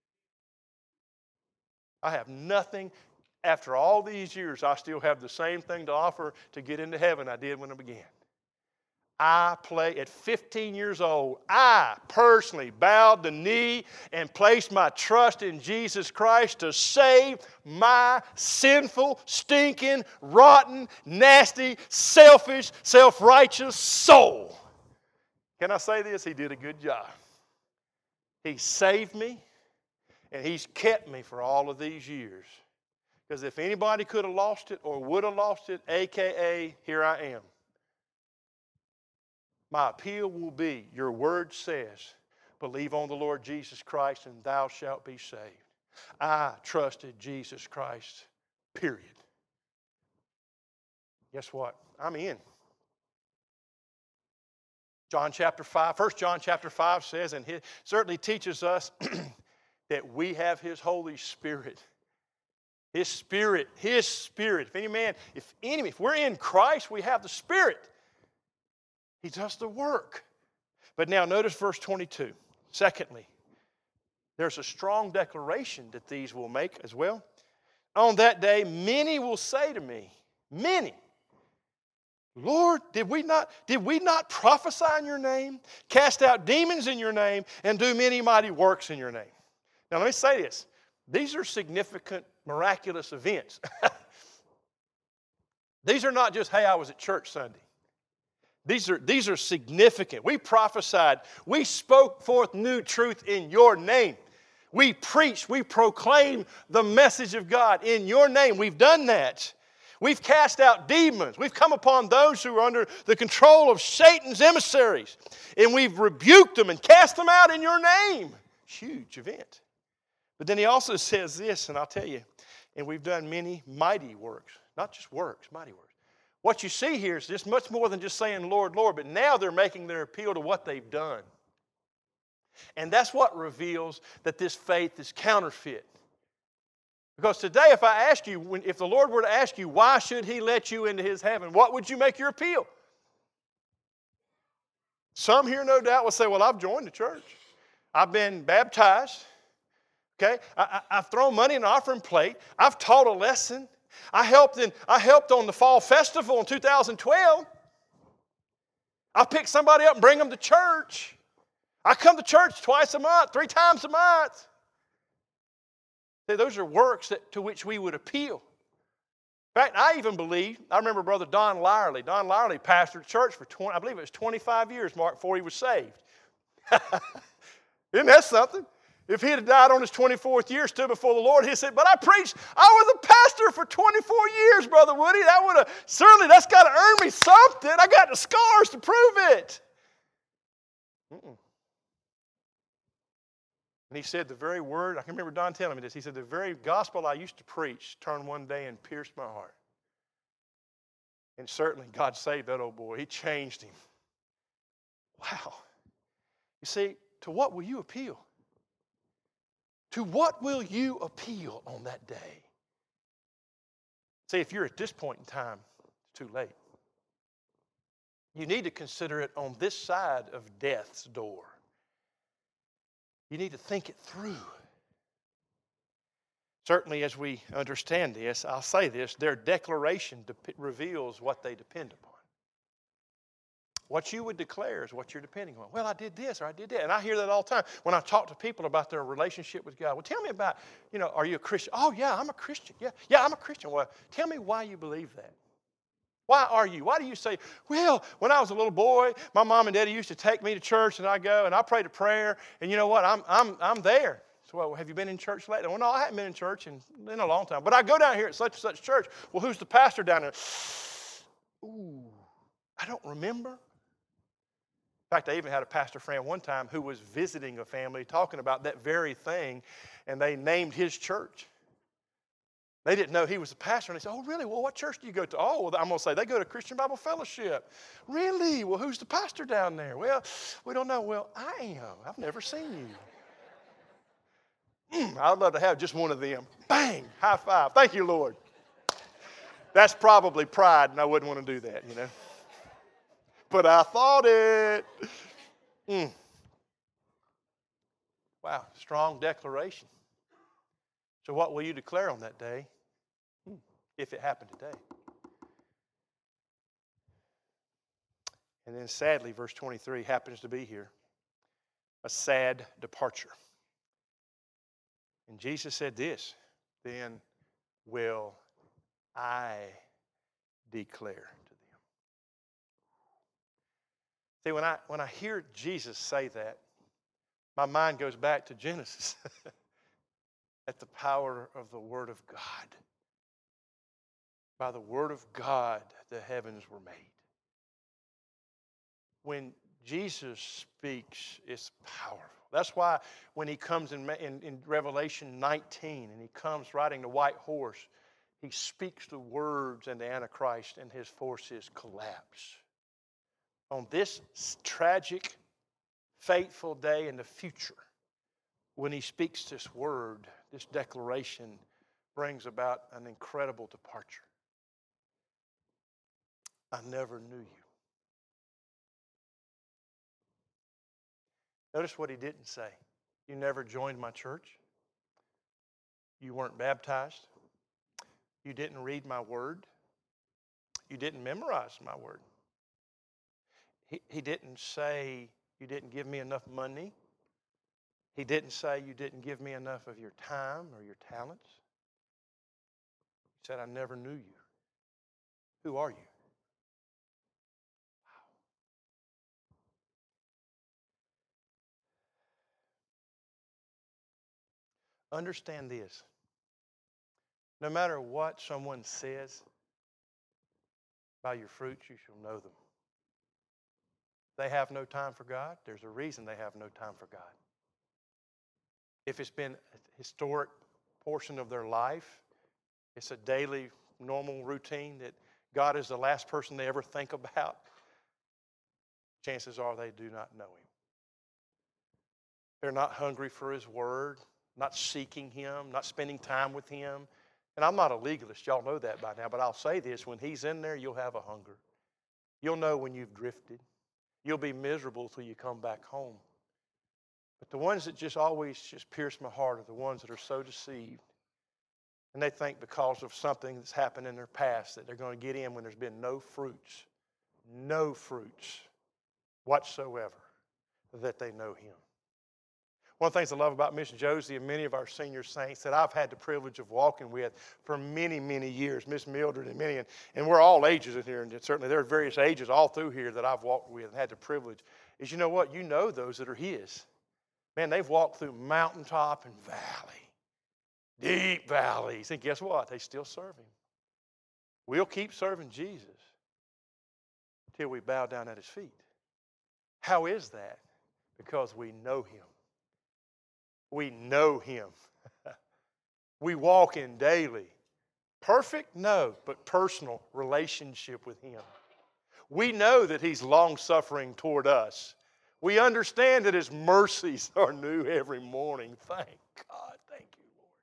Speaker 1: I have nothing. After all these years, I still have the same thing to offer to get into heaven I did when I began. I play at fifteen years old. I personally bowed the knee and placed my trust in Jesus Christ to save my sinful, stinking, rotten, nasty, selfish, self-righteous soul. Can I say this? He did a good job. He saved me, and He's kept me for all of these years. Because if anybody could have lost it or would have lost it, a k a here I am. My appeal will be, your word says, believe on the Lord Jesus Christ and thou shalt be saved. I trusted Jesus Christ, period. Guess what? I'm in. John chapter five, First John chapter five says, and it certainly teaches us that we have His Holy Spirit. His Spirit, His Spirit. If any man, if any, if we're in Christ, we have the Spirit. He does the work. But now notice verse twenty-two. Secondly, there's a strong declaration that these will make as well. On that day, many will say to me, many, Lord, did we not, did we not prophesy in your name, cast out demons in your name, and do many mighty works in your name? Now let me say this. These are significant, miraculous events. These are not just, hey, I was at church Sunday. These are, these are significant. We prophesied. We spoke forth new truth in your name. We preached. We proclaimed the message of God in your name. We've done that. We've cast out demons. We've come upon those who are under the control of Satan's emissaries. And we've rebuked them and cast them out in your name. Huge event. But then he also says this, and I'll tell you, and we've done many mighty works. Not just works, mighty works. What you see here is just much more than just saying, Lord, Lord, but now they're making their appeal to what they've done. And that's what reveals that this faith is counterfeit. Because today, if I ask you, if the Lord were to ask you, why should He let you into His heaven, what would you make your appeal? Some here, no doubt, will say, well, I've joined the church. I've been baptized. Okay? I, I, I've thrown money in an offering plate. I've taught a lesson. I helped in, I helped on the fall festival in two thousand twelve. I pick somebody up and bring them to church. I come to church twice a month, three times a month. See, those are works that, to which we would appeal. In fact, I even believe, I remember Brother Don Lyerly. Don Lyerly pastored church for, twenty, I believe it was twenty-five years, Mark, before he was saved. Isn't that something? If he had died on his twenty-fourth year, stood before the Lord, he said, but I preached, I was a pastor for twenty-four years, Brother Woody. That would have, certainly that's got to earn me something. I got the scars to prove it. Mm-mm. And he said the very word, I can remember Don telling me this, he said the very gospel I used to preach turned one day and pierced my heart. And certainly God saved that old boy. He changed him. Wow. You see, to what will you appeal? To what will you appeal on that day? See, if you're at this point in time, it's too late. You need to consider it on this side of death's door. You need to think it through. Certainly, as we understand this, I'll say this, their declaration de- reveals what they depend upon. What you would declare is what you're depending on. Well, I did this or I did that. And I hear that all the time when I talk to people about their relationship with God. Well, tell me about, you know, are you a Christian? Oh, yeah, I'm a Christian. Yeah, yeah, I'm a Christian. Well, tell me why you believe that. Why are you? Why do you say, well, when I was a little boy, my mom and daddy used to take me to church and I go and I prayed a prayer and you know what, I'm, I'm, I'm there. So, well, have you been in church lately? Well, no, I haven't been in church in, in a long time. But I go down here at such and such church. Well, who's the pastor down there? Ooh, I don't remember. In fact, I even had a pastor friend one time who was visiting a family talking about that very thing, and they named his church. They didn't know he was a pastor, and they said, oh, really? Well, what church do you go to? Oh, well, I'm going to say, they go to Christian Bible Fellowship. Really? Well, who's the pastor down there? Well, we don't know. Well, I am. I've never seen you. Mm, I'd love to have just one of them. Bang! High five. Thank you, Lord. That's probably pride, and I wouldn't want to do that, you know. But I thought it. Mm. Wow, strong declaration. So what will you declare on that day hmm. if it happened today? And then sadly, verse twenty-three happens to be here. A sad departure. And Jesus said this, then will I declare to them. See, when I, when I hear Jesus say that, my mind goes back to Genesis. At the power of the Word of God. By the Word of God, the heavens were made. When Jesus speaks, it's powerful. That's why when he comes in, in, in Revelation nineteen, and he comes riding the white horse, he speaks the words and the Antichrist, and his forces collapse. On this tragic, fateful day in the future, when he speaks this word, this declaration brings about an incredible departure. I never knew you. Notice what he didn't say. You never joined my church. You weren't baptized. You didn't read my word. You didn't memorize my word. He, he didn't say you didn't give me enough money. He didn't say you didn't give me enough of your time or your talents. He said, I never knew you. Who are you? Understand this. No matter what someone says, by your fruits you shall know them. They have no time for God. There's a reason they have no time for God. If it's been a historic portion of their life, it's a daily, normal routine that God is the last person they ever think about, chances are they do not know Him. They're not hungry for His Word, not seeking Him, not spending time with Him. And I'm not a legalist, y'all know that by now, but I'll say this, when He's in there, you'll have a hunger. You'll know when you've drifted. You'll be miserable till you come back home. But the ones that just always just pierce my heart are the ones that are so deceived. And they think because of something that's happened in their past that they're going to get in when there's been no fruits, no fruits whatsoever, that they know Him. One of the things I love about Miss Josie and many of our senior saints that I've had the privilege of walking with for many, many years, Miss Mildred and many, and, and we're all ages in here, and certainly there are various ages all through here that I've walked with and had the privilege, is you know what? You know those that are His. Man, they've walked through mountaintop and valley, deep valleys, and guess what? They still serve Him. We'll keep serving Jesus till we bow down at His feet. How is that? Because we know Him. We know Him. We walk in daily. Perfect? No, but personal relationship with Him. We know that He's long-suffering toward us. We understand that His mercies are new every morning. Thank God. Thank you, Lord.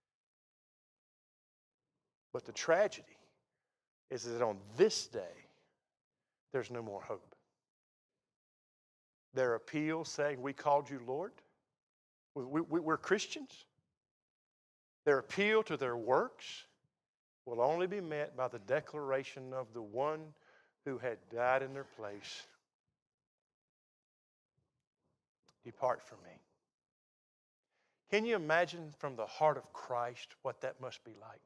Speaker 1: But the tragedy is that on this day, there's no more hope. Their appeal saying, we called you Lord. We, we, we're Christians. Their appeal to their works will only be met by the declaration of the one who had died in their place. Depart from me. Can you imagine from the heart of Christ what that must be like?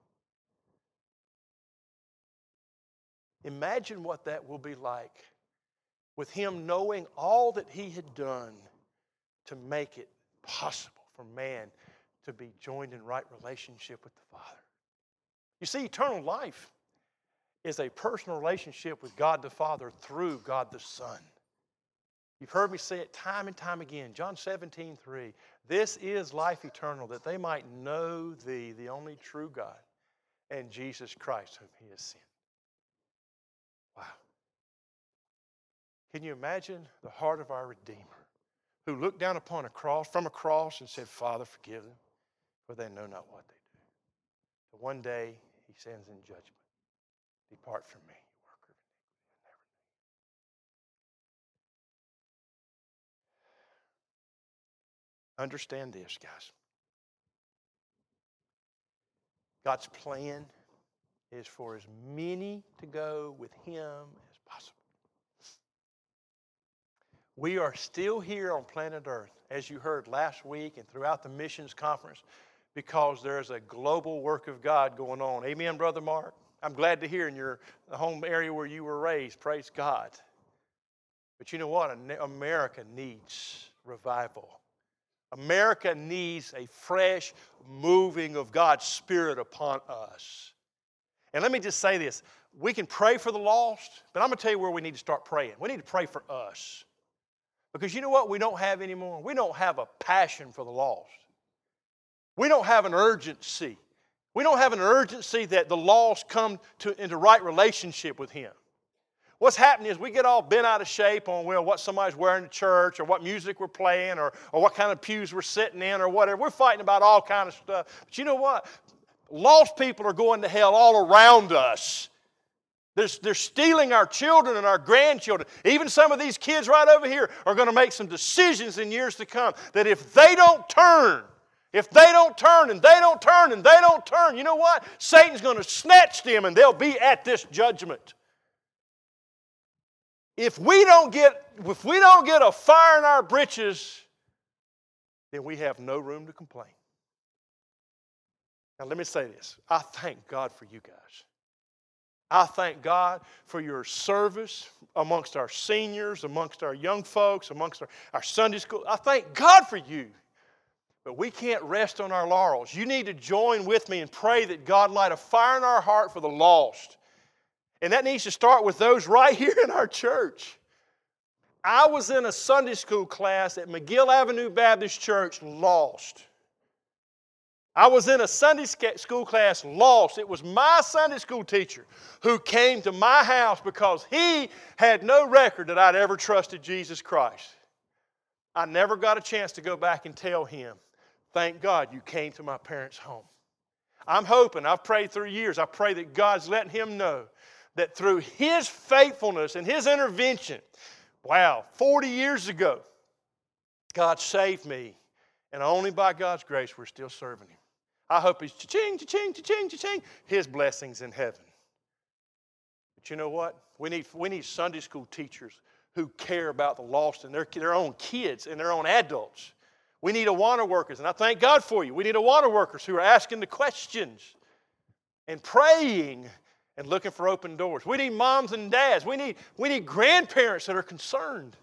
Speaker 1: Imagine what that will be like with Him knowing all that He had done to make it possible for man to be joined in right relationship with the Father. You see, eternal life is a personal relationship with God the Father through God the Son. You've heard me say it time and time again. John seventeen three. This is life eternal, that they might know Thee, the only true God, and Jesus Christ, whom He has sent. Wow. Can you imagine the heart of our Redeemer, who looked down upon a cross, from a cross, and said, Father, forgive them, for they know not what they do. But one day He sends in judgment. Depart from me, you worker of iniquity. I never knew you. Understand this, guys. God's plan is for as many to go with Him as possible. We are still here on planet Earth, as you heard last week and throughout the missions conference, because there's a global work of God going on. Amen, Brother Mark? I'm glad to hear in your home area where you were raised. Praise God. But you know what? America needs revival. America needs a fresh moving of God's Spirit upon us. And let me just say this. We can pray for the lost, but I'm going to tell you where we need to start praying. We need to pray for us. Because you know what we don't have anymore? We don't have a passion for the lost. We don't have an urgency. We don't have an urgency that the lost come to, into right relationship with Him. What's happening is we get all bent out of shape on, well, what somebody's wearing to church or what music we're playing or, or what kind of pews we're sitting in or whatever. We're fighting about all kind of stuff. But you know what? Lost people are going to hell all around us. They're, they're stealing our children and our grandchildren. Even some of these kids right over here are going to make some decisions in years to come that if they don't turn, if they don't turn and they don't turn and they don't turn, you know what? Satan's going to snatch them and they'll be at this judgment. If we don't get, if we don't get a fire in our britches, then we have no room to complain. Now let me say this. I thank God for you guys. I thank God for your service amongst our seniors, amongst our young folks, amongst our, our Sunday school. I thank God for you. But we can't rest on our laurels. You need to join with me and pray that God light a fire in our heart for the lost. And that needs to start with those right here in our church. I was in a Sunday school class at McGill Avenue Baptist Church, lost. I was in a Sunday school class, lost. It was my Sunday school teacher who came to my house because he had no record that I'd ever trusted Jesus Christ. I never got a chance to go back and tell him, thank God you came to my parents' home. I'm hoping, I've prayed through years, I pray that God's letting him know that through his faithfulness and his intervention, wow, forty years ago, God saved me. And only by God's grace we're still serving him. I hope he's cha-ching, cha-ching, cha-ching, cha-ching, his blessings in heaven. But you know what? We need, we need Sunday school teachers who care about the lost and their, their own kids and their own adults. We need Awana workers, and I thank God for you. We need Awana workers who are asking the questions and praying and looking for open doors. We need moms and dads. We need, we need grandparents that are concerned.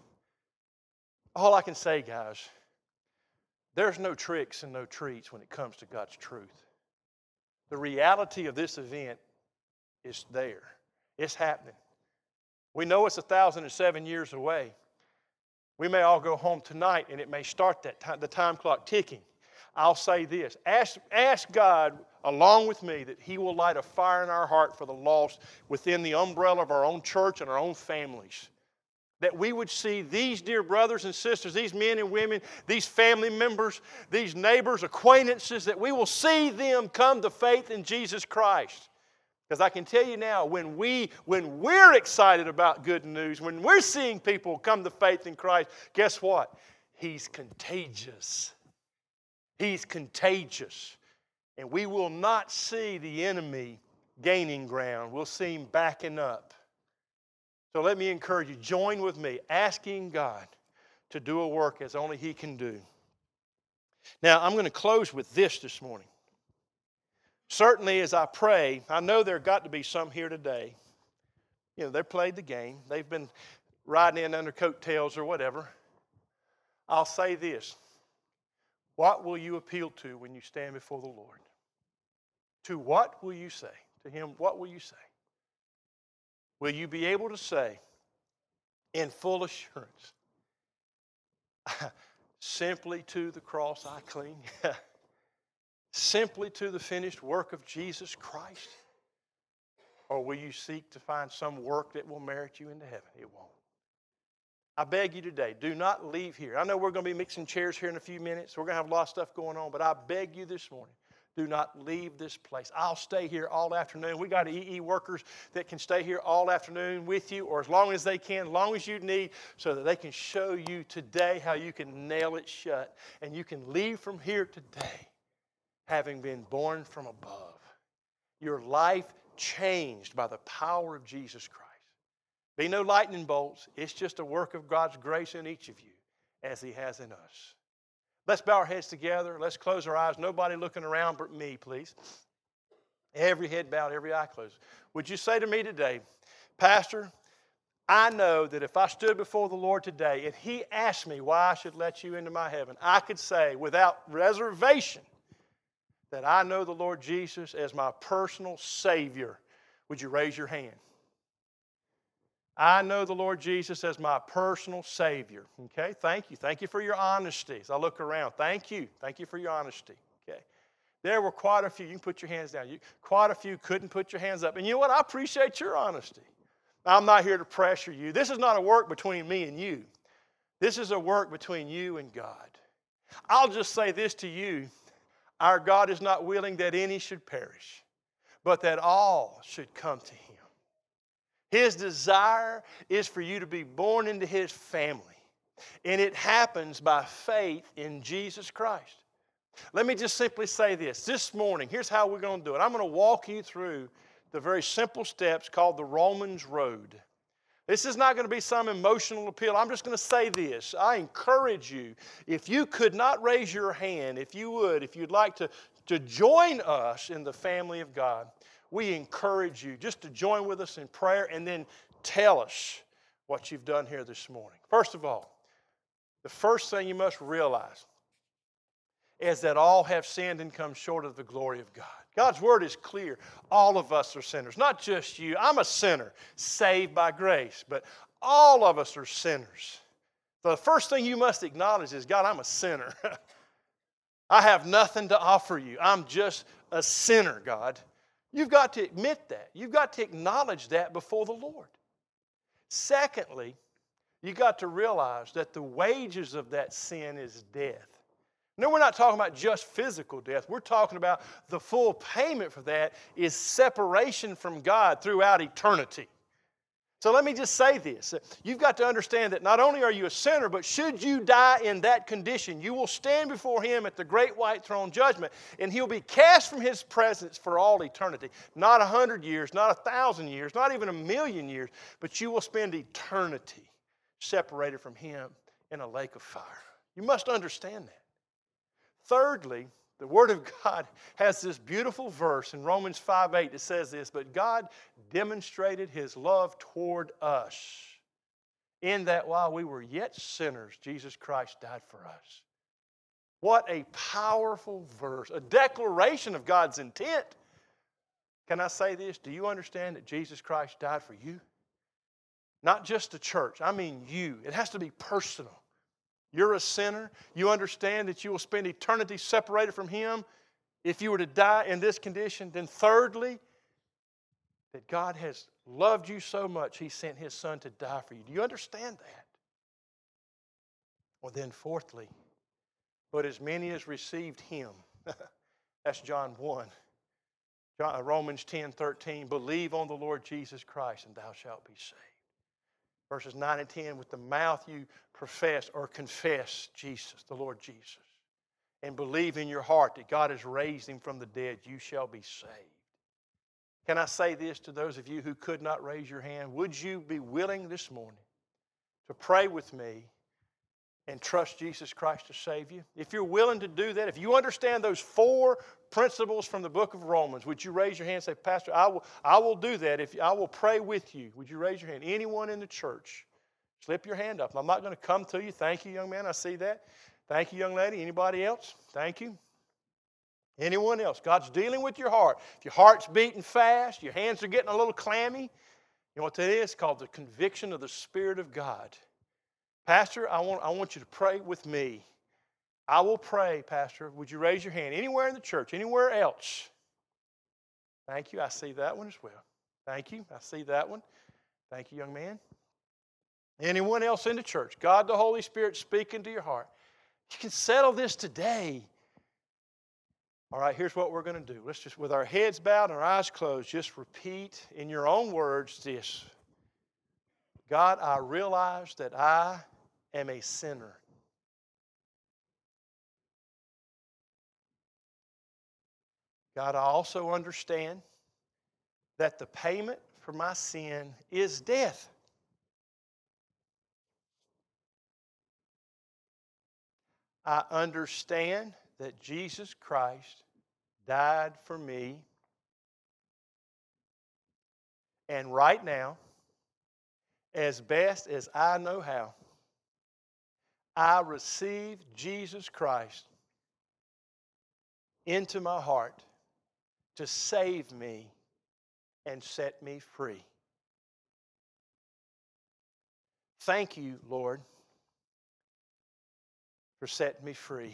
Speaker 1: All I can say, guys, there's no tricks and no treats when it comes to God's truth. The reality of this event is there. It's happening. We know it's a thousand and seven years away. We may all go home tonight and it may start that time, the time clock ticking. I'll say this. Ask, ask God along with me that he will light a fire in our heart for the lost within the umbrella of our own church and our own families. That we would see these dear brothers and sisters, these men and women, these family members, these neighbors, acquaintances, that we will see them come to faith in Jesus Christ. Because I can tell you now, when, we, when we're excited about good news, when we're seeing people come to faith in Christ, guess what? He's contagious. He's contagious. And we will not see the enemy gaining ground. We'll see him backing up. So let me encourage you, join with me, asking God to do a work as only he can do. Now, I'm going to close with this this morning. Certainly, as I pray, I know there have got to be some here today. You know, they've played the game. They've been riding in under coattails or whatever. I'll say this. What will you appeal to when you stand before the Lord? To what will you say? To him, what will you say? Will you be able to say in full assurance, simply to the cross I cling? Simply to the finished work of Jesus Christ? Or will you seek to find some work that will merit you into heaven? It won't. I beg you today, do not leave here. I know we're going to be mixing chairs here in a few minutes. We're going to have a lot of stuff going on, but I beg you this morning, do not leave this place. I'll stay here all afternoon. We got E E workers that can stay here all afternoon with you, or as long as they can, as long as you need, so that they can show you today how you can nail it shut. And you can leave from here today having been born from above. Your life changed by the power of Jesus Christ. Be no lightning bolts. It's just a work of God's grace in each of you as he has in us. Let's bow our heads together. Let's close our eyes. Nobody looking around but me, please. Every head bowed, every eye closed. Would you say to me today, Pastor, I know that if I stood before the Lord today and he asked me why I should let you into my heaven, I could say without reservation that I know the Lord Jesus as my personal Savior. Would you raise your hand? I know the Lord Jesus as my personal Savior. Okay, thank you. Thank you for your honesty. As I look around, thank you. Thank you for your honesty. Okay. There were quite a few. You can put your hands down. You, quite a few couldn't put your hands up. And you know what? I appreciate your honesty. I'm not here to pressure you. This is not a work between me and you. This is a work between you and God. I'll just say this to you. Our God is not willing that any should perish, but that all should come to him. His desire is for you to be born into his family. And it happens by faith in Jesus Christ. Let me just simply say this. This morning, here's how we're going to do it. I'm going to walk you through the very simple steps called the Romans Road. This is not going to be some emotional appeal. I'm just going to say this. I encourage you, if you could not raise your hand, if you would, if you'd like to, to join us in the family of God, we encourage you just to join with us in prayer and then tell us what you've done here this morning. First of all, the first thing you must realize is that all have sinned and come short of the glory of God. God's word is clear. All of us are sinners, not just you. I'm a sinner, saved by grace, but all of us are sinners. So the first thing you must acknowledge is, God, I'm a sinner. I have nothing to offer you. I'm just a sinner, God. You've got to admit that. You've got to acknowledge that before the Lord. Secondly, you've got to realize that the wages of that sin is death. No, we're not talking about just physical death. We're talking about the full payment for that is separation from God throughout eternity. So let me just say this. You've got to understand that not only are you a sinner, but should you die in that condition, you will stand before Him at the great white throne judgment, and He'll be cast from His presence for all eternity. Not a hundred years, not a thousand years, not even a million years, but you will spend eternity separated from Him in a lake of fire. You must understand that. Thirdly, the Word of God has this beautiful verse in Romans five eight that says this, but God demonstrated His love toward us in that while we were yet sinners, Jesus Christ died for us. What a powerful verse, a declaration of God's intent. Can I say this? Do you understand that Jesus Christ died for you? Not just the church, I mean you. It has to be personal. You're a sinner. You understand that you will spend eternity separated from Him if you were to die in this condition. Then thirdly, that God has loved you so much, He sent His Son to die for you. Do you understand that? Well, then fourthly, but as many as received Him, that's John one. John, Romans ten thirteen, believe on the Lord Jesus Christ and thou shalt be saved. Verses nine and ten, with the mouth you profess or confess Jesus, the Lord Jesus, and believe in your heart that God has raised Him from the dead, you shall be saved. Can I say this to those of you who could not raise your hand? Would you be willing this morning to pray with me and trust Jesus Christ to save you? If you're willing to do that, if you understand those four principles from the book of Romans, would you raise your hand and say, Pastor, I will, I will do that. If I will pray with you. Would you raise your hand? Anyone in the church, slip your hand up. I'm not going to come to you. Thank you, young man. I see that. Thank you, young lady. Anybody else? Thank you. Anyone else? God's dealing with your heart. If your heart's beating fast, your hands are getting a little clammy, you know what that is? It's called the conviction of the Spirit of God. Pastor, I want, I want you to pray with me. I will pray, Pastor. Would you raise your hand? Anywhere in the church, anywhere else? Thank you. I see that one as well. Thank you. I see that one. Thank you, young man. Anyone else in the church? God the Holy Spirit speaking to your heart. You can settle this today. All right, here's what we're going to do. Let's just, with our heads bowed and our eyes closed, just repeat in your own words this. God, I realize that I am a sinner. God, I also understand that the payment for my sin is death. I understand that Jesus Christ died for me. And right now, as best as I know how, I receive Jesus Christ into my heart to save me and set me free. Thank you, Lord, for setting me free.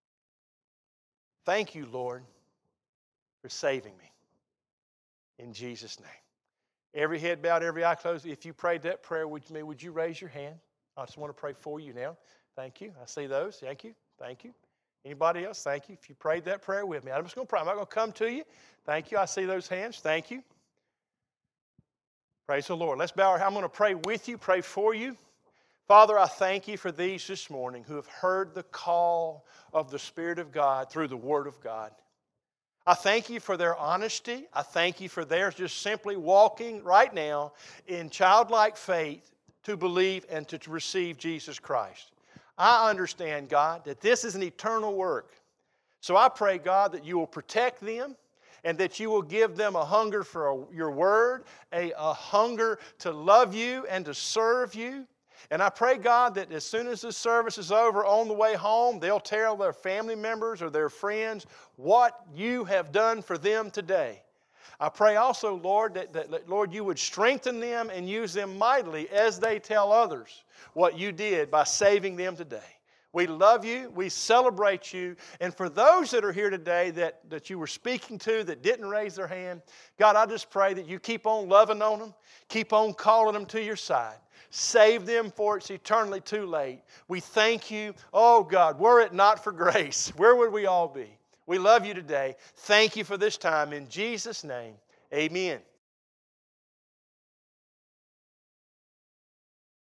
Speaker 1: Thank you, Lord, for saving me. In Jesus' name. Every head bowed, every eye closed. If you prayed that prayer with me, would you raise your hand? I just want to pray for you now. Thank you. I see those. Thank you. Thank you. Anybody else? Thank you. If you prayed that prayer with me, I'm just going to pray. I'm not going to come to you. Thank you. I see those hands. Thank you. Praise the Lord. Let's bow our heads. I'm going to pray with you, pray for you. Father, I thank you for these this morning who have heard the call of the Spirit of God through the Word of God. I thank you for their honesty. I thank you for their just simply walking right now in childlike faith to believe and to receive Jesus Christ. I understand, God, that this is an eternal work. So I pray, God, that you will protect them and that you will give them a hunger for a, your word, a, a hunger to love you and to serve you. And I pray, God, that as soon as this service is over, on the way home, they'll tell their family members or their friends what you have done for them today. I pray also, Lord, that, that, that, Lord, you would strengthen them and use them mightily as they tell others what you did by saving them today. We love you. We celebrate you. And for those that are here today that, that you were speaking to that didn't raise their hand, God, I just pray that you keep on loving on them. Keep on calling them to your side. Save them, for it's eternally too late. We thank you. Oh, God, were it not for grace, where would we all be? We love you today. Thank you for this time. In Jesus' name, amen.